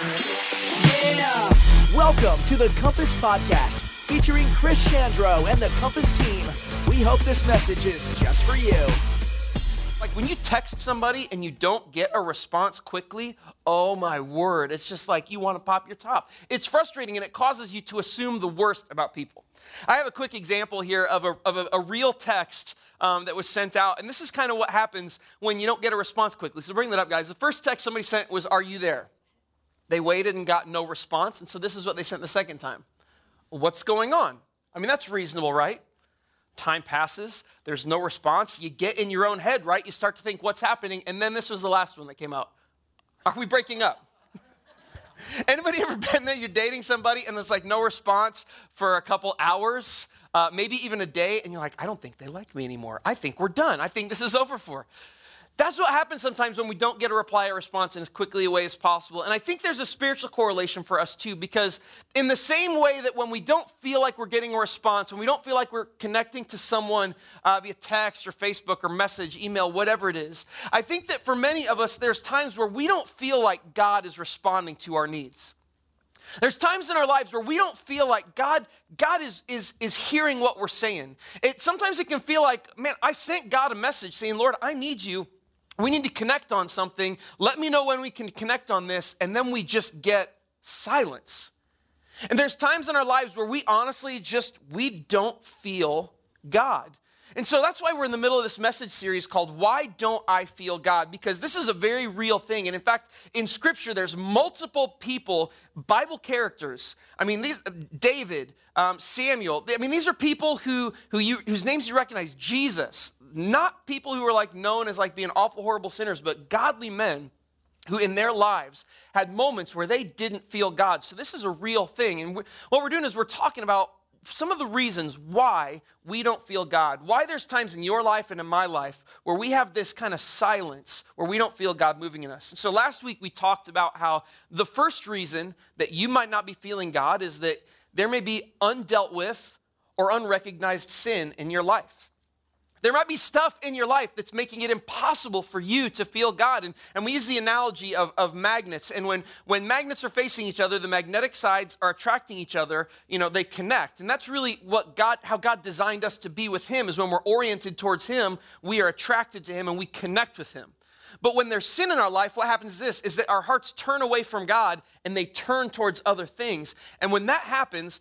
Yeah! Welcome to the Compass Podcast, featuring Chris Chandro and the Compass team. We hope this message is just for you. Like when you text somebody and you don't get a response quickly, oh my word, it's just like you want to pop your top. It's frustrating and it causes you to assume the worst about people. I have a quick example here of a real text that was sent out, and this is kind of what happens when you don't get a response quickly. So bring that up, guys. The first text somebody sent was, "Are you there?" They waited and got no response, and so this is what they sent the second time. What's going on? I mean, that's reasonable, right? Time passes, there's no response. You get in your own head, right? You start to think, what's happening? And then this was the last one that came out. Are we breaking up? Anybody ever been there? You're dating somebody and there's like no response for a couple hours, maybe even a day, and you're like, I don't think they like me anymore. I think we're done. I think this is over for. That's what happens sometimes when we don't get a reply or response in as quickly a way as possible. And I think there's a spiritual correlation for us too, because in the same way that when we don't feel like we're getting a response, when we don't feel like we're connecting to someone via text or Facebook or message, email, whatever it is, I think that for many of us, there's times where we don't feel like God is responding to our needs. There's times in our lives where we don't feel like God is hearing what we're saying. Sometimes it can feel like, man, I sent God a message saying, Lord, I need you. We need to connect on something. Let me know when we can connect on this. And then we just get silence. And there's times in our lives where we honestly we don't feel God. And so that's why we're in the middle of this message series called Why Don't I Feel God? Because this is a very real thing. And in fact, in Scripture, there's multiple people, Bible characters. I mean, David, Samuel. I mean, these are people whose names you recognize. Jesus. Not people who are like known as like being awful, horrible sinners, but godly men who in their lives had moments where they didn't feel God. So this is a real thing. And what we're doing is we're talking about some of the reasons why we don't feel God, why there's times in your life and in my life where we have this kind of silence, where we don't feel God moving in us. And so last week we talked about how the first reason that you might not be feeling God is that there may be undealt with or unrecognized sin in your life. There might be stuff in your life that's making it impossible for you to feel God. And we use the analogy of magnets. And when magnets are facing each other, the magnetic sides are attracting each other, they connect. And that's really how God designed us to be with Him, is when we're oriented towards Him, we are attracted to Him and we connect with Him. But when there's sin in our life, what happens is that our hearts turn away from God and they turn towards other things. And when that happens,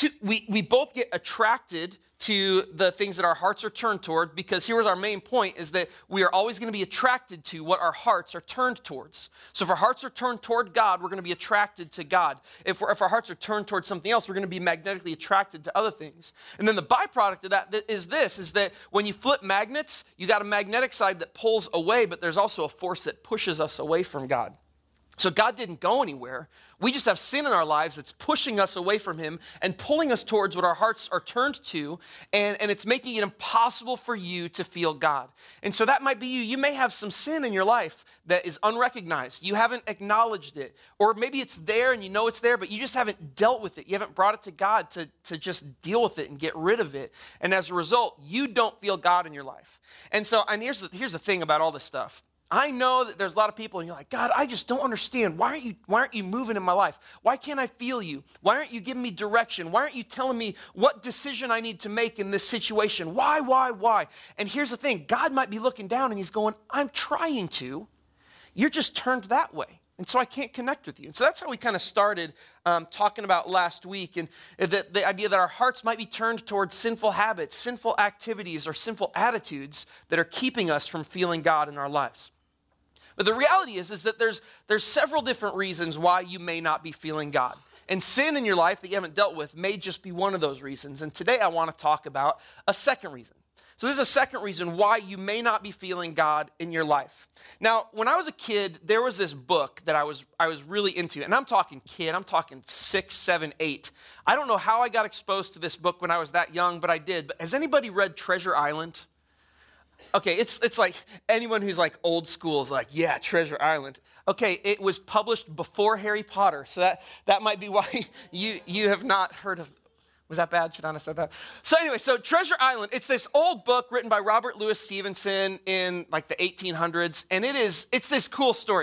we both get attracted to the things that our hearts are turned toward, because here was our main point, is that we are always going to be attracted to what our hearts are turned towards. So if our hearts are turned toward God, we're going to be attracted to God. If our hearts are turned towards something else, we're going to be magnetically attracted to other things. And then the byproduct of that is that when you flip magnets, you got a magnetic side that pulls away, but there's also a force that pushes us away from God. So God didn't go anywhere. We just have sin in our lives that's pushing us away from Him and pulling us towards what our hearts are turned to, and it's making it impossible for you to feel God. And so that might be you. You may have some sin in your life that is unrecognized. You haven't acknowledged it. Or maybe it's there and you know it's there, but you just haven't dealt with it. You haven't brought it to God to just deal with it and get rid of it. And as a result, you don't feel God in your life. And here's the thing about all this stuff. I know that there's a lot of people and you're like, God, I just don't understand. Why aren't you moving in my life? Why can't I feel you? Why aren't you giving me direction? Why aren't you telling me what decision I need to make in this situation? Why? And here's the thing. God might be looking down and He's going, I'm trying to. You're just turned that way. And so I can't connect with you. And so that's how we kind of started talking about last week, and the idea that our hearts might be turned towards sinful habits, sinful activities, or sinful attitudes that are keeping us from feeling God in our lives. But the reality is that there's several different reasons why you may not be feeling God. And sin in your life that you haven't dealt with may just be one of those reasons. And today I want to talk about a second reason. So this is a second reason why you may not be feeling God in your life. Now, when I was a kid, there was this book that I was really into. And I'm talking 6, 7, 8. I don't know how I got exposed to this book when I was that young, but I did. But has anybody read Treasure Island? Okay, it's like anyone who's like old school is like, yeah, Treasure Island. Okay, it was published before Harry Potter, so that might be why you have not heard of. Was that bad? Should I have said that? So anyway, so Treasure Island, it's this old book written by Robert Louis Stevenson in like the 1800s, and it's this cool story.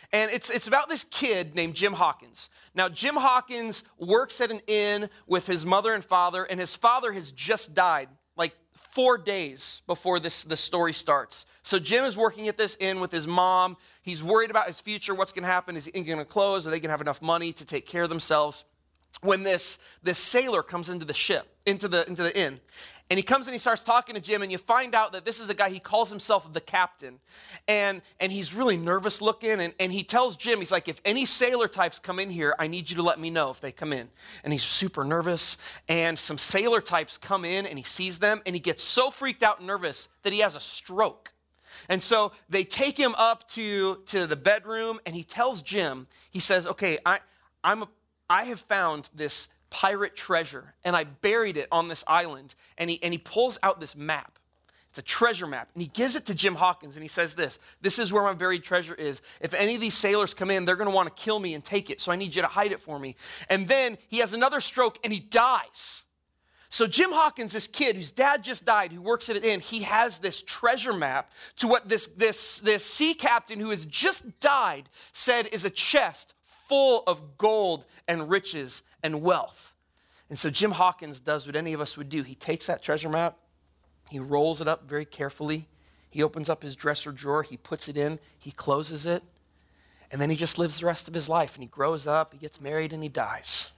And it's about this kid named Jim Hawkins. Now, Jim Hawkins works at an inn with his mother and father, and his father has just died, like 4 days before the story starts. So Jim is working at this inn with his mom. He's worried about his future. What's going to happen? Is he going to close? Are they going to have enough money to take care of themselves? When this sailor comes into the ship, into the inn, and he comes and he starts talking to Jim, and you find out that this is a guy, he calls himself the captain, and he's really nervous looking, and he tells Jim, he's like, if any sailor types come in here, I need you to let me know if they come in. And he's super nervous, and some sailor types come in, and he sees them, and he gets so freaked out and nervous that he has a stroke. And so they take him up to the bedroom, and he tells Jim, he says, okay, I have found this pirate treasure, and I buried it on this island. And he pulls out this map. It's a treasure map. And he gives it to Jim Hawkins, and he says this is where my buried treasure is. If any of these sailors come in, they're going to want to kill me and take it, so I need you to hide it for me. And then he has another stroke, and he dies. So Jim Hawkins, this kid whose dad just died, who works at an inn, he has this treasure map to what this sea captain who has just died said is a chest full of gold and riches and wealth. And so Jim Hawkins does what any of us would do. He takes that treasure map, he rolls it up very carefully, he opens up his dresser drawer, he puts it in, he closes it, and then he just lives the rest of his life, and he grows up, he gets married, and he dies.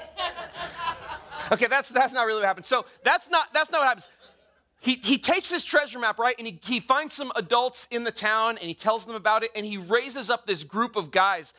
Okay, that's not really what happens. So that's not what happens. He takes his treasure map, right, and he finds some adults in the town, and he tells them about it, and he raises up this group of guys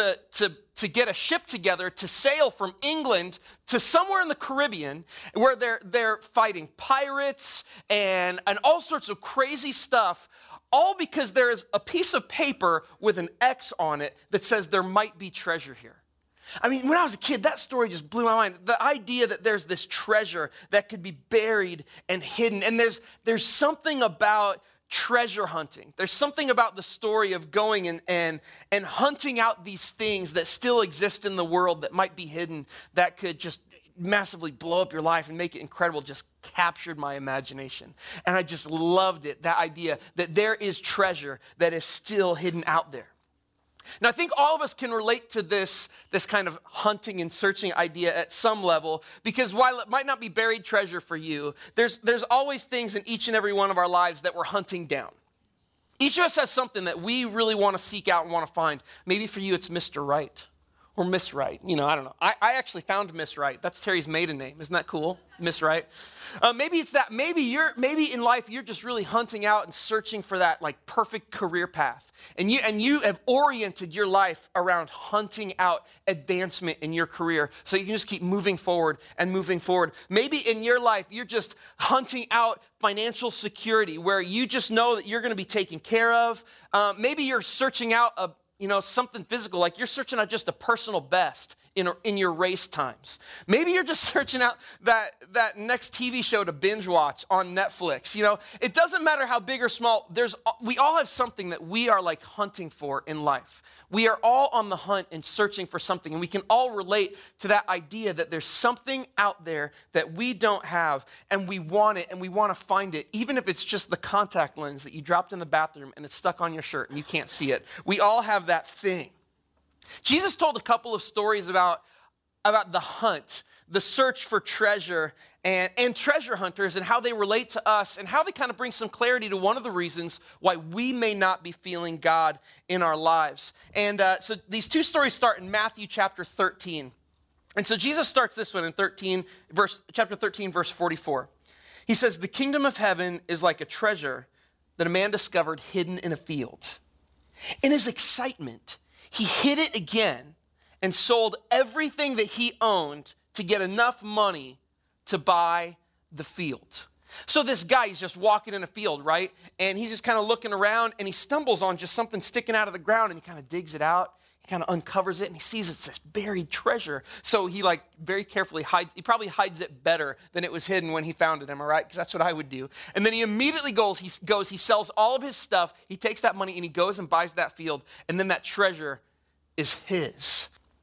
to get a ship together to sail from England to somewhere in the Caribbean where they're fighting pirates and all sorts of crazy stuff, all because there is a piece of paper with an X on it that says there might be treasure here. I mean, when I was a kid, that story just blew my mind. The idea that there's this treasure that could be buried and hidden. And there's something about treasure hunting. There's something about the story of going and hunting out these things that still exist in the world that might be hidden, that could just massively blow up your life and make it incredible. Just captured my imagination. And I just loved it, that idea that there is treasure that is still hidden out there. Now, I think all of us can relate to this kind of hunting and searching idea at some level, because while it might not be buried treasure for you, there's always things in each and every one of our lives that we're hunting down. Each of us has something that we really want to seek out and want to find. Maybe for you, it's Mr. Right or Miss Right. You know, I don't know. I actually found Miss Right. That's Terry's maiden name. Isn't that cool? Miss Right. Maybe it's that. Maybe in life you're just really hunting out and searching for that like perfect career path, and you have oriented your life around hunting out advancement in your career, so you can just keep moving forward and moving forward. Maybe in your life you're just hunting out financial security, where you just know that you're going to be taken care of. Maybe you're searching out something physical, like you're searching out just a personal best in your race times. Maybe you're just searching out that next TV show to binge watch on Netflix. You know, it doesn't matter how big or small. We all have something that we are like hunting for in life. We are all on the hunt and searching for something, and we can all relate to that idea that there's something out there that we don't have, and we want it, and we want to find it, even if it's just the contact lens that you dropped in the bathroom and it's stuck on your shirt and you can't see it. We all have that thing. Jesus told a couple of stories about the hunt, the search for treasure, and treasure hunters, and how they relate to us, and how they kind of bring some clarity to one of the reasons why we may not be feeling God in our lives. And so these two stories start in Matthew chapter 13. And so Jesus starts this one in chapter 13, verse 44. He says, "The kingdom of heaven is like a treasure that a man discovered hidden in a field. In his excitement, he hid it again and sold everything that he owned to get enough money to buy the field." So this guy, he's just walking in a field, right? And he's just kind of looking around, and he stumbles on just something sticking out of the ground, and he kind of digs it out. He kind of uncovers it, and he sees it's this buried treasure. So he like very carefully hides. He probably hides it better than it was hidden when he found it, am I right? Because that's what I would do. And then he immediately he sells all of his stuff. He takes that money, and he goes and buys that field, and then that treasure is his.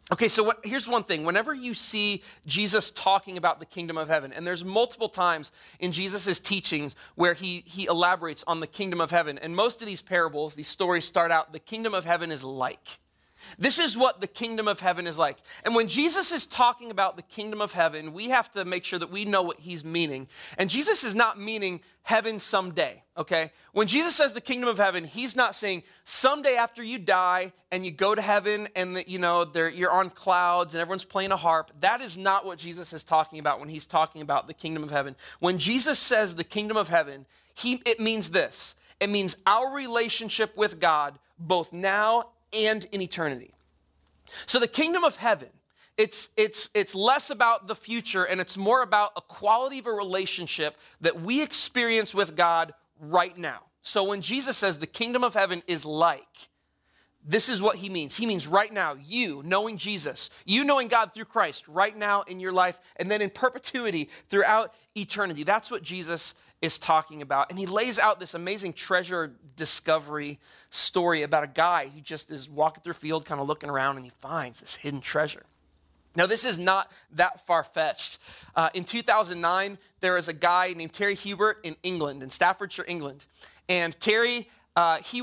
Okay, so here's one thing. Whenever you see Jesus talking about the kingdom of heaven, and there's multiple times in Jesus' teachings where he elaborates on the kingdom of heaven, and most of these parables, these stories start out, the kingdom of heaven is like. This is what the kingdom of heaven is like. And when Jesus is talking about the kingdom of heaven, we have to make sure that we know what he's meaning. And Jesus is not meaning heaven someday, okay? When Jesus says the kingdom of heaven, he's not saying someday after you die and you go to heaven and you're on clouds and everyone's playing a harp. That is not what Jesus is talking about when he's talking about the kingdom of heaven. When Jesus says the kingdom of heaven, it means this. It means our relationship with God both now and in eternity. So the kingdom of heaven, it's less about the future and it's more about a quality of a relationship that we experience with God right now. So when Jesus says the kingdom of heaven is like, this is what he means. He means right now, you knowing Jesus, you knowing God through Christ right now in your life, and then in perpetuity throughout eternity. That's what Jesus is talking about. And he lays out this amazing treasure discovery story about a guy who just is walking through a field, kind of looking around, and he finds this hidden treasure. Now, this is not that far-fetched. In 2009, there was a guy named Terry Hubert in England, in Staffordshire, England. And Terry, he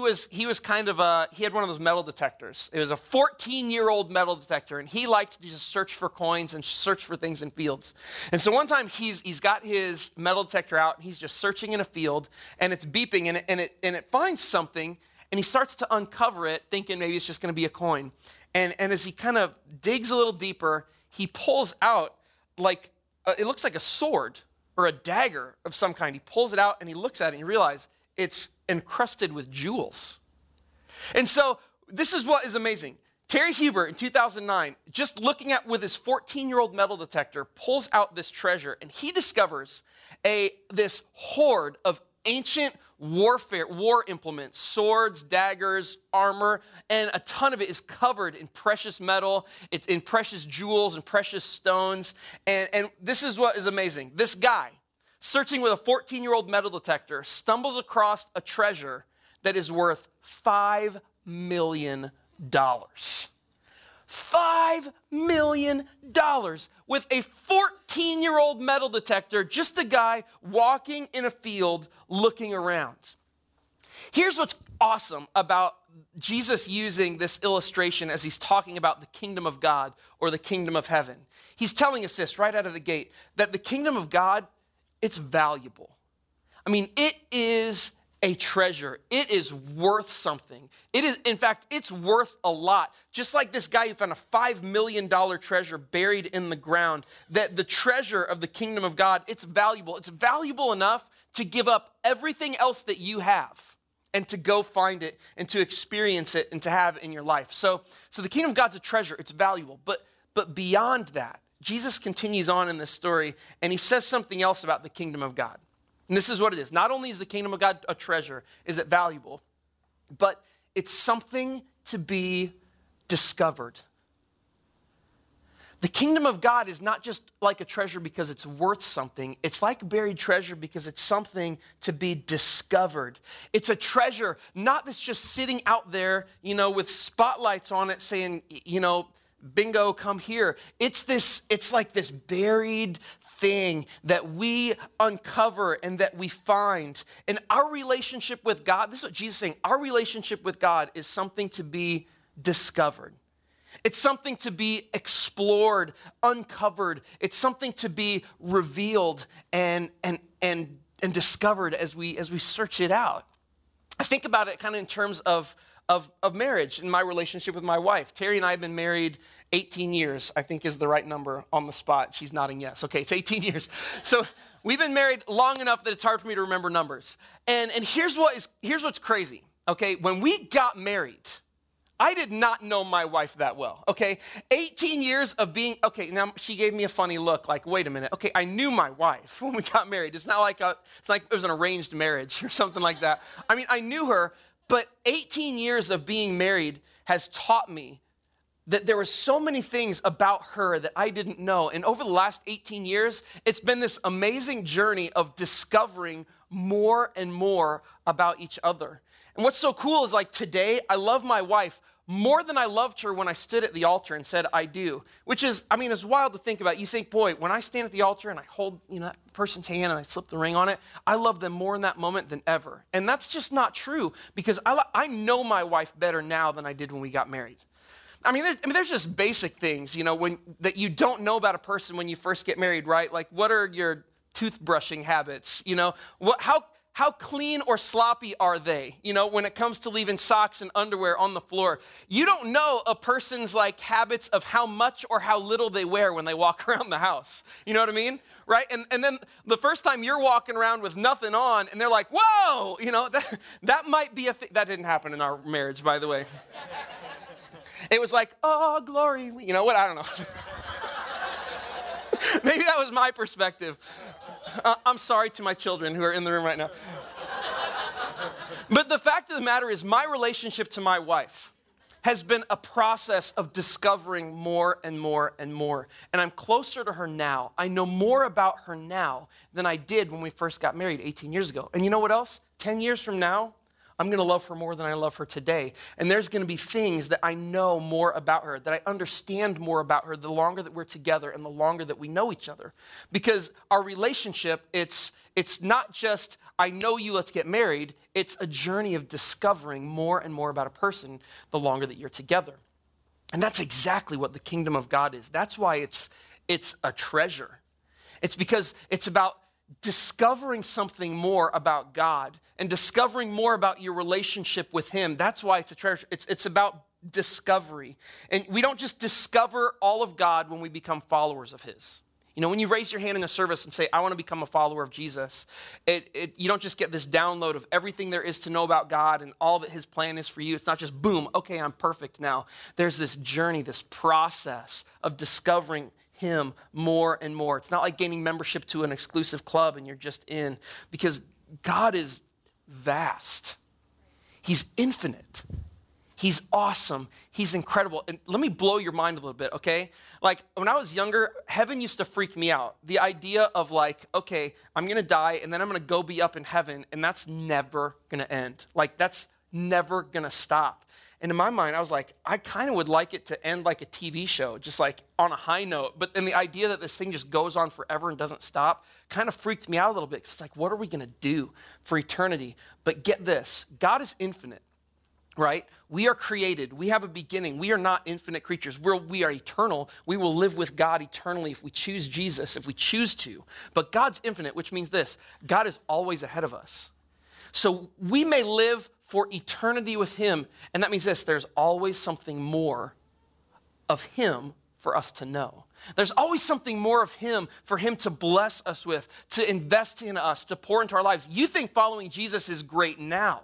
had one of those metal detectors. It was a 14-year-old metal detector, and he liked to just search for coins and search for things in fields. And so one time, he's got his metal detector out, and he's just searching in a field, and it's beeping, and it finds something, and he starts to uncover it, thinking maybe it's just going to be a coin. And as he kind of digs a little deeper, he pulls out it looks like a sword or a dagger of some kind. He pulls it out and he looks at it and he realizes it's encrusted with jewels. And so this is what is amazing. Terry Hubert in 2009, just looking at with his 14-year-old metal detector, pulls out this treasure and he discovers this hoard of ancient war implements, swords, daggers, armor, and a ton of it is covered in precious metal, it's in precious jewels and precious stones. And this is what is amazing. This guy, searching with a 14-year-old metal detector, stumbles across a treasure that is worth $5 million. $5 million with a 14-year-old metal detector, just a guy walking in a field looking around. Here's what's awesome about Jesus using this illustration as he's talking about the kingdom of God or the kingdom of heaven. He's telling us this right out of the gate, that the kingdom of God, it's valuable. I mean, it is a treasure. It is worth something. It is, in fact, it's worth a lot. Just like this guy who found a $5 million treasure buried in the ground, that the treasure of the kingdom of God, it's valuable. It's valuable enough to give up everything else that you have and to go find it and to experience it and to have it in your life. So the kingdom of God's a treasure. It's valuable. But beyond that, Jesus continues on in this story and he says something else about the kingdom of God. And this is what it is. Not only is the kingdom of God a treasure, is it valuable, but it's something to be discovered. The kingdom of God is not just like a treasure because it's worth something. It's like a buried treasure because it's something to be discovered. It's a treasure, not that's just sitting out there, with spotlights on it saying, bingo, come here. It's like this buried thing that we uncover and that we find. And our relationship with God, this is what Jesus is saying, our relationship with God is something to be discovered. It's something to be explored, uncovered. It's something to be revealed and discovered as we search it out. I think about it kind of in terms of marriage and my relationship with my wife. Terry and I have been married 18 years, I think is the right number on the spot. She's nodding yes. Okay, it's 18 years. So we've been married long enough that it's hard for me to remember numbers. And here's what's crazy, okay? When we got married, I did not know my wife that well, okay? 18 years of being, okay, now she gave me a funny look, like, wait a minute. Okay, I knew my wife when we got married. It's like it was an arranged marriage or something like that. I mean, I knew her, but 18 years of being married has taught me that there were so many things about her that I didn't know. And over the last 18 years, it's been this amazing journey of discovering more and more about each other. And what's so cool is like today, I love my wife more than I loved her when I stood at the altar and said, I do. Which is, I mean, it's wild to think about. You think, boy, when I stand at the altar and I hold, that person's hand and I slip the ring on it, I love them more in that moment than ever. And that's just not true, because I know my wife better now than I did when we got married. There's just basic things, that you don't know about a person when you first get married, right? Like, what are your toothbrushing habits? How clean or sloppy are they, when it comes to leaving socks and underwear on the floor? You don't know a person's habits of how much or how little they wear when they walk around the house. You know what I mean? Right? And then the first time you're walking around with nothing on and they're like, whoa, that might be a thing. That didn't happen in our marriage, by the way. It was like, oh, glory. What? I don't know. Maybe that was my perspective. I'm sorry to my children who are in the room right now. But the fact of the matter is, my relationship to my wife has been a process of discovering more and more and more. And I'm closer to her now. I know more about her now than I did when we first got married 18 years ago. And you know what else? 10 years from now, I'm going to love her more than I love her today. And there's going to be things that I know more about her, that I understand more about her the longer that we're together and the longer that we know each other. Because our relationship, it's not just, I know you, let's get married. It's a journey of discovering more and more about a person the longer that you're together. And that's exactly what the kingdom of God is. That's why it's a treasure. It's because it's about discovering something more about God and discovering more about your relationship with him. That's why it's a treasure. It's about discovery. And we don't just discover all of God when we become followers of his. When you raise your hand in a service and say, I want to become a follower of Jesus, you don't just get this download of everything there is to know about God and all that his plan is for you. It's not just, boom, okay, I'm perfect now. There's this journey, this process of discovering him more and more. It's not like gaining membership to an exclusive club and you're just in, because God is vast. He's infinite. He's awesome. He's incredible. And let me blow your mind a little bit, okay? When I was younger, heaven used to freak me out. The idea of okay, I'm going to die and then I'm going to go be up in heaven, and that's never going to end. That's never going to stop. And in my mind, I was like, I kind of would like it to end like a TV show, just on a high note. But then the idea that this thing just goes on forever and doesn't stop kind of freaked me out a little bit. Because it's what are we going to do for eternity? But get this, God is infinite, right? We are created. We have a beginning. We are not infinite creatures. We are eternal. We will live with God eternally if we choose Jesus, if we choose to. But God's infinite, which means this, God is always ahead of us. So we may live for eternity with him. And that means this, there's always something more of him for us to know. There's always something more of him for him to bless us with, to invest in us, to pour into our lives. You think following Jesus is great now.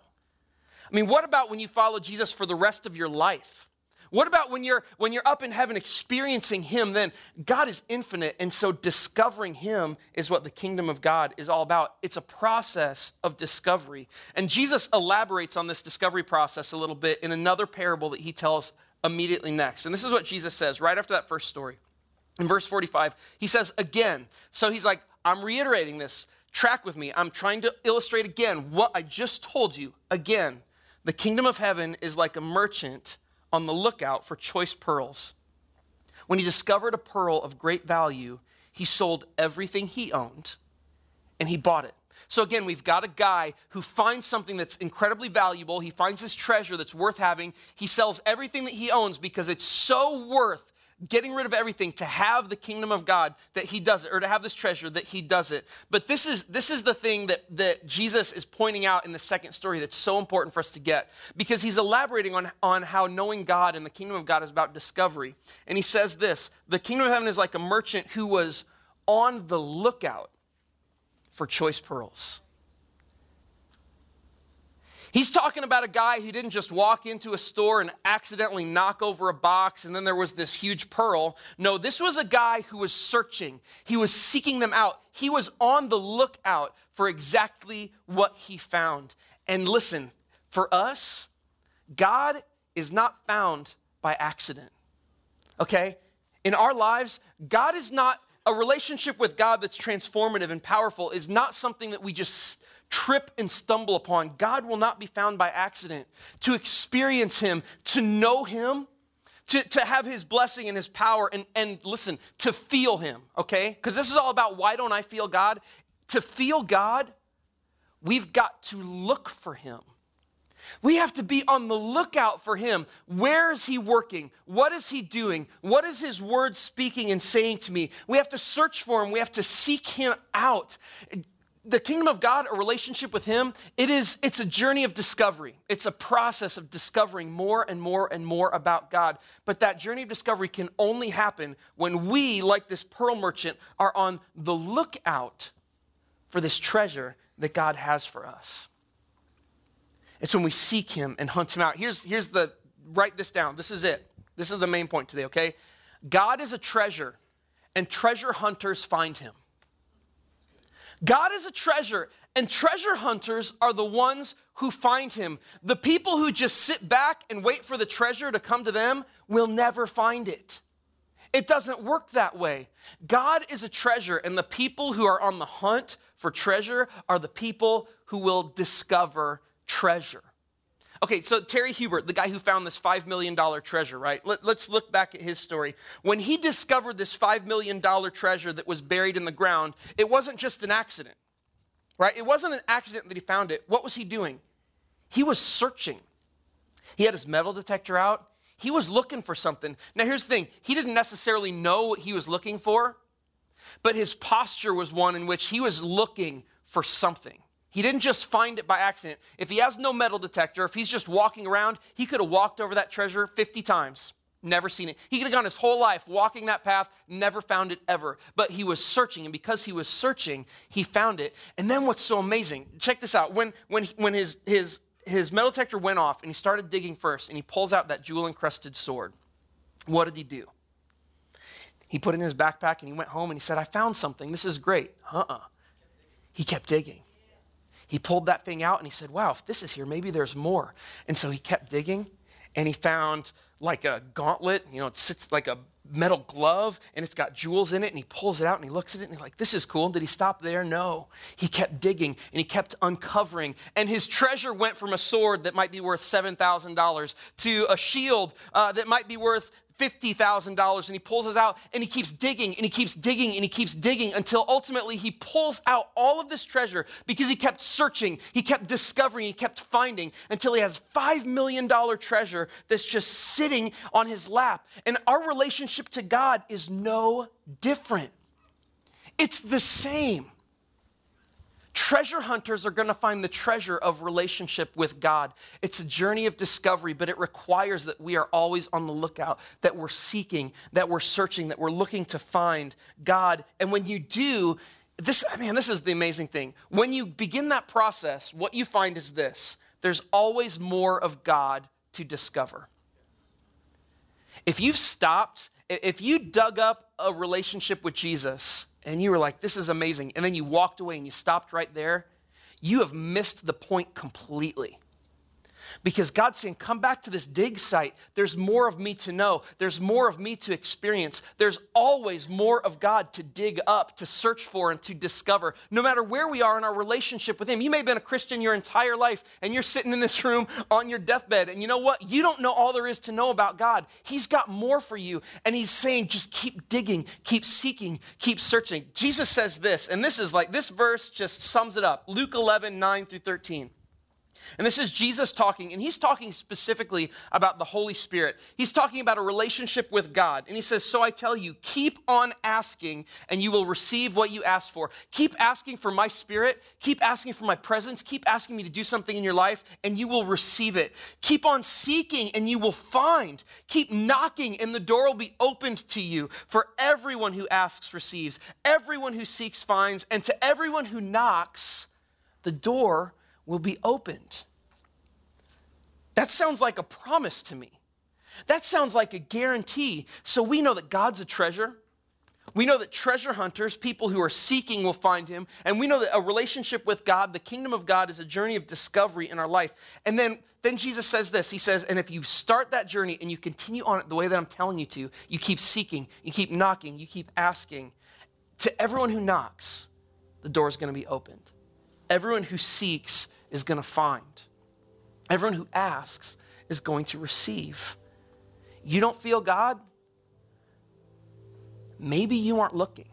What about when you follow Jesus for the rest of your life? What about when you're up in heaven experiencing him? Then God is infinite, and so discovering him is what the kingdom of God is all about. It's a process of discovery. And Jesus elaborates on this discovery process a little bit in another parable that he tells immediately next. And this is what Jesus says right after that first story. In verse 45, he says again. So he's like, I'm reiterating this. Track with me. I'm trying to illustrate again what I just told you. Again, the kingdom of heaven is like a merchant on the lookout for choice pearls. When he discovered a pearl of great value, he sold everything he owned and he bought it. So again, we've got a guy who finds something that's incredibly valuable. He finds this treasure that's worth having. He sells everything that he owns because it's so worth getting rid of everything to have the kingdom of God that he does it, or to have this treasure that he does it. But this is the thing that Jesus is pointing out in the second story that's so important for us to get, because he's elaborating on how knowing God and the kingdom of God is about discovery. And he says this, the kingdom of heaven is like a merchant who was on the lookout for choice pearls. He's talking about a guy who didn't just walk into a store and accidentally knock over a box and then there was this huge pearl. No, this was a guy who was searching. He was seeking them out. He was on the lookout for exactly what he found. And listen, for us, God is not found by accident, okay? In our lives, a relationship with God that's transformative and powerful is not something that we just trip and stumble upon. God will not be found by accident. To experience him, to know him, to have his blessing and his power, and listen, to feel him, okay? Because this is all about why don't I feel God? To feel God, we've got to look for him. We have to be on the lookout for him. Where is he working? What is he doing? What is his word speaking and saying to me? We have to search for him. We have to seek him out. The kingdom of God, a relationship with him, it's a journey of discovery. It's a process of discovering more and more and more about God. But that journey of discovery can only happen when we, like this pearl merchant, are on the lookout for this treasure that God has for us. It's when we seek him and hunt him out. Write this down. This is it. This is the main point today, okay? God is a treasure, and treasure hunters find him. God is a treasure, and treasure hunters are the ones who find him. The people who just sit back and wait for the treasure to come to them will never find it. It doesn't work that way. God is a treasure, and the people who are on the hunt for treasure are the people who will discover treasure. Okay, so Terry Hubert, the guy who found this $5 million treasure, right? Let's look back at his story. When he discovered this $5 million treasure that was buried in the ground, it wasn't just an accident, right? It wasn't an accident that he found it. What was he doing? He was searching. He had his metal detector out. He was looking for something. Now, here's the thing. He didn't necessarily know what he was looking for, but his posture was one in which he was looking for something. He didn't just find it by accident. If he has no metal detector, if he's just walking around, he could have walked over that treasure 50 times, never seen it. He could have gone his whole life walking that path, never found it ever. But he was searching, and because he was searching, he found it. And then what's so amazing, check this out. When his metal detector went off, and he started digging first, and he pulls out that jewel-encrusted sword, what did he do? He put it in his backpack, and he went home, and he said, I found something. This is great. He kept digging. He pulled that thing out and he said, wow, if this is here, maybe there's more. And so he kept digging and he found like a gauntlet, it sits like a metal glove and it's got jewels in it, and he pulls it out and he looks at it and he's like, this is cool. Did he stop there? No. He kept digging and he kept uncovering, and his treasure went from a sword that might be worth $7,000 to a shield that might be worth $50,000, and he pulls it out and he keeps digging and he keeps digging and he keeps digging until ultimately he pulls out all of this treasure because he kept searching, he kept discovering, he kept finding until he has $5 million treasure that's just sitting on his lap. And our relationship to God is no different. It's the same. Treasure hunters are going to find the treasure of relationship with God. It's a journey of discovery, but it requires that we are always on the lookout, that we're seeking, that we're searching, that we're looking to find God. And when you do, this is the amazing thing. When you begin that process, what you find is this: there's always more of God to discover. If you dug up a relationship with Jesus, and you were like, this is amazing, and then you walked away and you stopped right there, you have missed the point completely. Because God's saying, come back to this dig site. There's more of me to know. There's more of me to experience. There's always more of God to dig up, to search for, and to discover. No matter where we are in our relationship with him. You may have been a Christian your entire life, and you're sitting in this room on your deathbed, and you know what? You don't know all there is to know about God. He's got more for you, and he's saying, just keep digging, keep seeking, keep searching. Jesus says this, and this verse just sums it up. Luke 11, 9 through 13. And this is Jesus talking, and he's talking specifically about the Holy Spirit. He's talking about a relationship with God. And he says, so I tell you, keep on asking, and you will receive what you ask for. Keep asking for my Spirit. Keep asking for my presence. Keep asking me to do something in your life, and you will receive it. Keep on seeking, and you will find. Keep knocking, and the door will be opened to you. For everyone who asks receives. Everyone who seeks finds. And to everyone who knocks, the door will be opened. That sounds like a promise to me. That sounds like a guarantee. So we know that God's a treasure. We know that treasure hunters, people who are seeking, will find him. And we know that a relationship with God, the kingdom of God, is a journey of discovery in our life. And then Jesus says this. He says, and if you start that journey and you continue on it the way that I'm telling you to, you keep seeking, you keep knocking, you keep asking, to everyone who knocks, the door is going to be opened. Everyone who seeks is going to find. Everyone who asks is going to receive. You don't feel God? Maybe you aren't looking.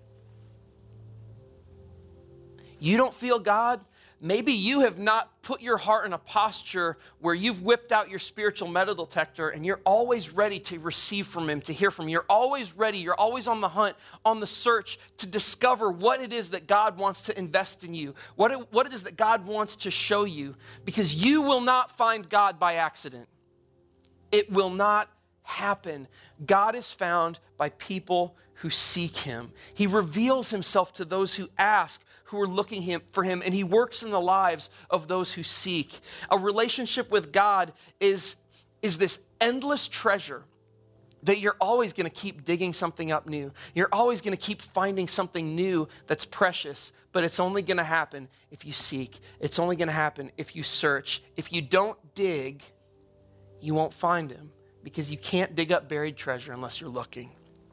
You don't feel God? Maybe you have not put your heart in a posture where you've whipped out your spiritual metal detector and you're always ready to receive from him, to hear from him. You're always ready. You're always on the hunt, on the search to discover what it is that God wants to invest in you, what it is that God wants to show you, because you will not find God by accident. It will not happen. God is found by people who seek him. He reveals himself to those who ask, who are looking for him, and he works in the lives of those who seek. A relationship with God is this endless treasure that you're always going to keep digging something up new. You're always going to keep finding something new that's precious, but it's only going to happen if you seek. It's only going to happen if you search. If you don't dig, you won't find him, because you can't dig up buried treasure unless you're looking.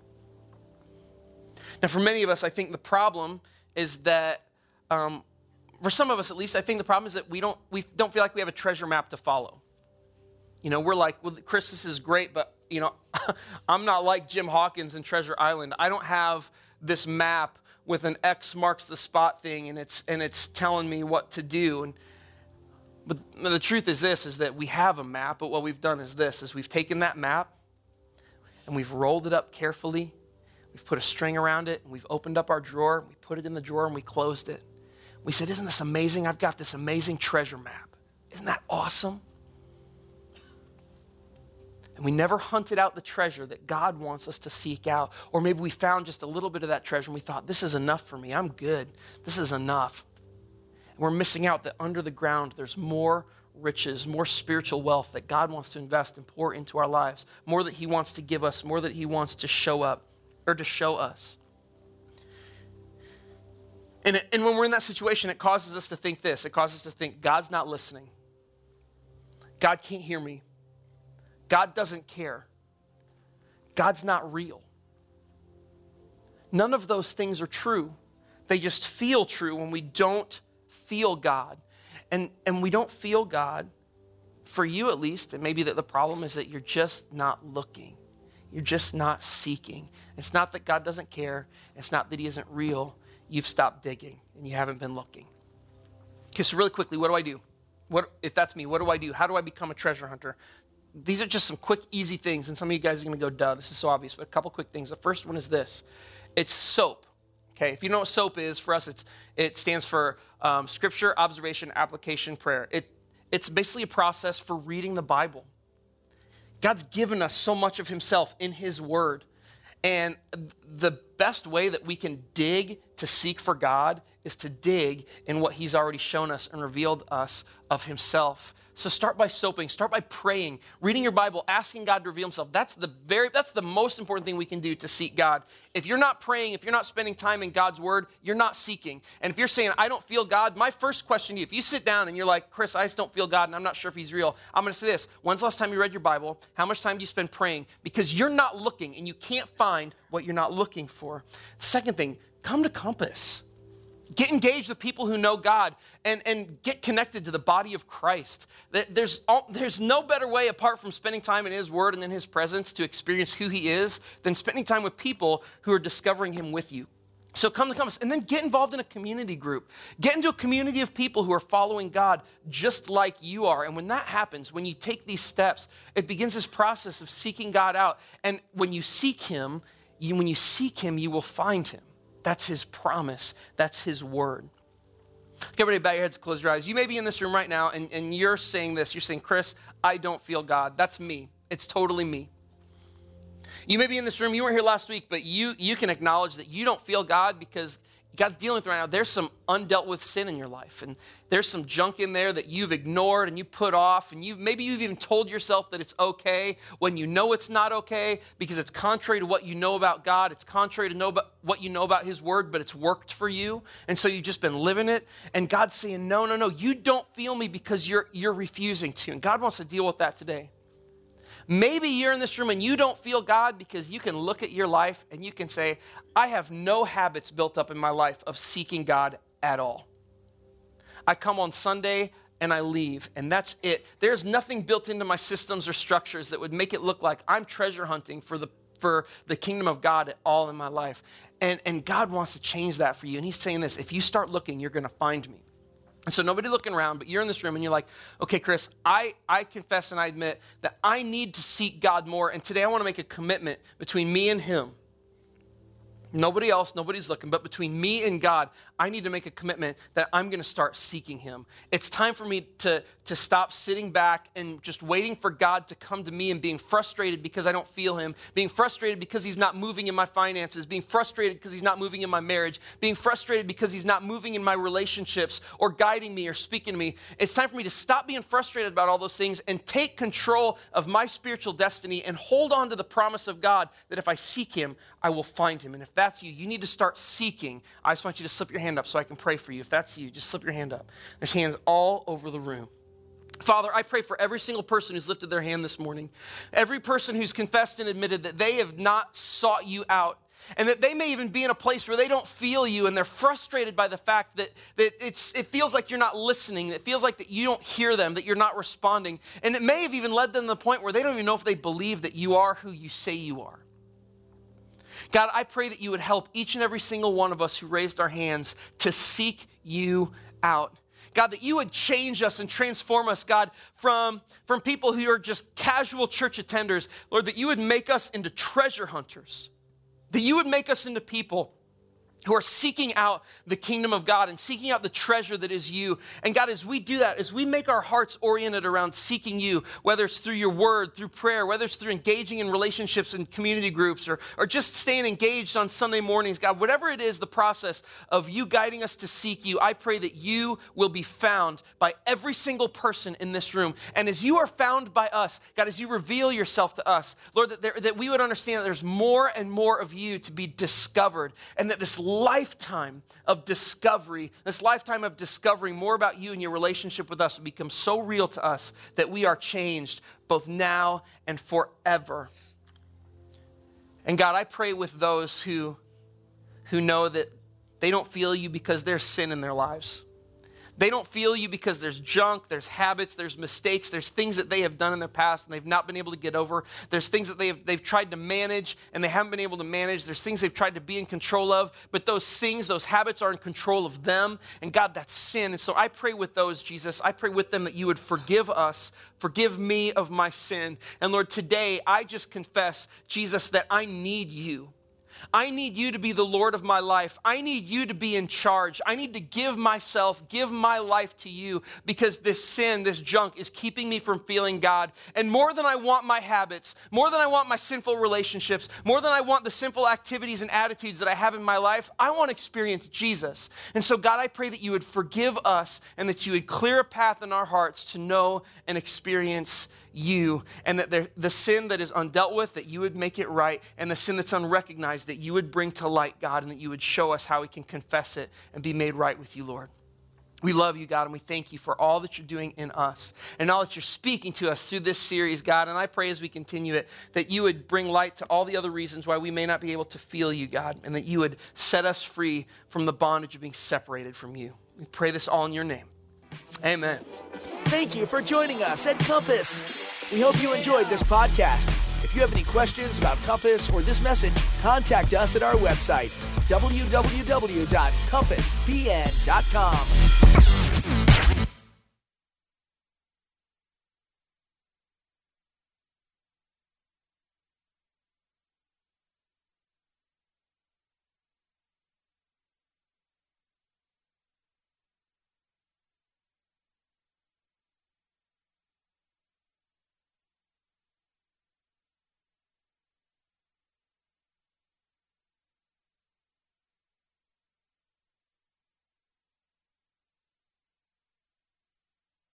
Now, for many of us, I think the problem is that, for some of us at least, I think the problem is that we don't feel like we have a treasure map to follow. You know, we're like, well, Chris, this is great, but, you know, I'm not like Jim Hawkins in Treasure Island. I don't have this map with an X marks the spot thing, and it's telling me what to do. But the truth is this, is that we have a map, but what we've done is this, is we've taken that map and we've rolled it up carefully. We've put a string around it, and we've opened up our drawer, we put it in the drawer, and we closed it. We said, isn't this amazing? I've got this amazing treasure map. Isn't that awesome? And we never hunted out the treasure that God wants us to seek out. Or maybe we found just a little bit of that treasure, and we thought, this is enough for me. I'm good. This is enough. And we're missing out that under the ground, there's more riches, more spiritual wealth that God wants to invest and pour into our lives, more that he wants to give us, more that he wants to show up or to show us. And when we're in that situation, it causes us to think this. It causes us to think, God's not listening. God can't hear me. God doesn't care. God's not real. None of those things are true. They just feel true when we don't feel God. And we don't feel God, for you at least, and maybe that the problem is that you're just not looking. You're just not seeking. It's not that God doesn't care. It's not that he isn't real. You've stopped digging and you haven't been looking. Okay, so really quickly, what do I do? If that's me, what do I do? How do I become a treasure hunter? These are just some quick, easy things, and some of you guys are going to go, duh, this is so obvious, but a couple quick things. The first one is this. It's SOAP. Okay, if you know what SOAP is, for us, it stands for Scripture, Observation, Application, Prayer. It's basically a process for reading the Bible. God's given us so much of himself in his word. And the best way that we can dig to seek for God is to dig in what he's already shown us and revealed us of himself. So start by soaping, start by praying, reading your Bible, asking God to reveal himself. That's the most important thing we can do to seek God. If you're not praying, if you're not spending time in God's word, you're not seeking. And if you're saying, I don't feel God, my first question to you, if you sit down and you're like, Chris, I just don't feel God and I'm not sure if he's real, I'm going to say this. When's the last time you read your Bible? How much time do you spend praying? Because you're not looking and you can't find what you're not looking for. The second thing, come to Compass. Get engaged with people who know God and get connected to the body of Christ. There's no better way, apart from spending time in his word and in his presence, to experience who he is than spending time with people who are discovering him with you. So come to Compass, and then get involved in a community group. Get into a community of people who are following God just like you are. And when that happens, when you take these steps, it begins this process of seeking God out. And when you seek him, you will find him. That's his promise. That's his word. Okay, everybody, bow your heads, close your eyes. You may be in this room right now, and you're saying this. You're saying, Chris, I don't feel God. That's me. It's totally me. You may be in this room. You weren't here last week, but you can acknowledge that you don't feel God because God's dealing with right now. There's some undealt with sin in your life, and there's some junk in there that you've ignored and you put off, and maybe you've even told yourself that it's okay when you know it's not okay because it's contrary to what you know about God. It's contrary to what you know about his word, but it's worked for you, and so you've just been living it, and God's saying, no, you don't feel me because you're refusing to, and God wants to deal with that today. Maybe you're in this room and you don't feel God because you can look at your life and you can say, I have no habits built up in my life of seeking God at all. I come on Sunday and I leave, and that's it. There's nothing built into my systems or structures that would make it look like I'm treasure hunting for the kingdom of God at all in my life. And God wants to change that for you. And he's saying this, if you start looking, you're going to find me. And so nobody looking around, but you're in this room and you're like, okay, Chris, I confess and I admit that I need to seek God more. And today I want to make a commitment between me and him. Nobody else, nobody's looking, but between me and God, I need to make a commitment that I'm going to start seeking him. It's time for me to stop sitting back and just waiting for God to come to me and being frustrated because I don't feel him, being frustrated because he's not moving in my finances, being frustrated because he's not moving in my marriage, being frustrated because he's not moving in my relationships or guiding me or speaking to me. It's time for me to stop being frustrated about all those things and take control of my spiritual destiny and hold on to the promise of God that if I seek him, I will find him. And if that's you, you need to start seeking. I just want you to slip your hand up so I can pray for you. If that's you, just slip your hand up. There's hands all over the room. Father, I pray for every single person who's lifted their hand this morning, every person who's confessed and admitted that they have not sought you out, and that they may even be in a place where they don't feel you and they're frustrated by the fact that it feels like you're not listening, it feels like that you don't hear them, that you're not responding. And it may have even led them to the point where they don't even know if they believe that you are who you say you are. God, I pray that you would help each and every single one of us who raised our hands to seek you out. God, that you would change us and transform us, God, from people who are just casual church attenders. Lord, that you would make us into treasure hunters. That you would make us into people who are seeking out the kingdom of God and seeking out the treasure that is you. And God, as we do that, as we make our hearts oriented around seeking you, whether it's through your word, through prayer, whether it's through engaging in relationships and community groups, or just staying engaged on Sunday mornings, God, whatever it is, the process of you guiding us to seek you, I pray that you will be found by every single person in this room. And as you are found by us, God, as you reveal yourself to us, Lord, that we would understand that there's more and more of you to be discovered, and that this lifetime of discovery, this lifetime of discovering more about you and your relationship with us will become so real to us that we are changed both now and forever. And God, I pray with those who know that they don't feel you because there's sin in their lives. They don't feel you because there's junk, there's habits, there's mistakes, there's things that they have done in their past and they've not been able to get over. There's things that they've tried to manage and they haven't been able to manage. There's things they've tried to be in control of, but those things, those habits are in control of them. And God, that's sin. And so I pray with those, Jesus, I pray with them that you would forgive us, forgive me of my sin. And Lord, today I just confess, Jesus, that I need you. I need you to be the Lord of my life. I need you to be in charge. I need to give myself, give my life to you because this sin, this junk is keeping me from feeling God. And more than I want my habits, more than I want my sinful relationships, more than I want the sinful activities and attitudes that I have in my life, I want to experience Jesus. And so God, I pray that you would forgive us and that you would clear a path in our hearts to know and experience you, and that the sin that is undealt with, that you would make it right, and the sin that's unrecognized, that you would bring to light, God, and that you would show us how we can confess it and be made right with you, Lord. We love you, God, and we thank you for all that you're doing in us and all that you're speaking to us through this series, God. And I pray as we continue it that you would bring light to all the other reasons why we may not be able to feel you, God, and that you would set us free from the bondage of being separated from you. We pray this all in your name. Amen. Thank you for joining us at Compass. We hope you enjoyed this podcast. If you have any questions about Compass or this message, contact us at our website, www.compassbn.com.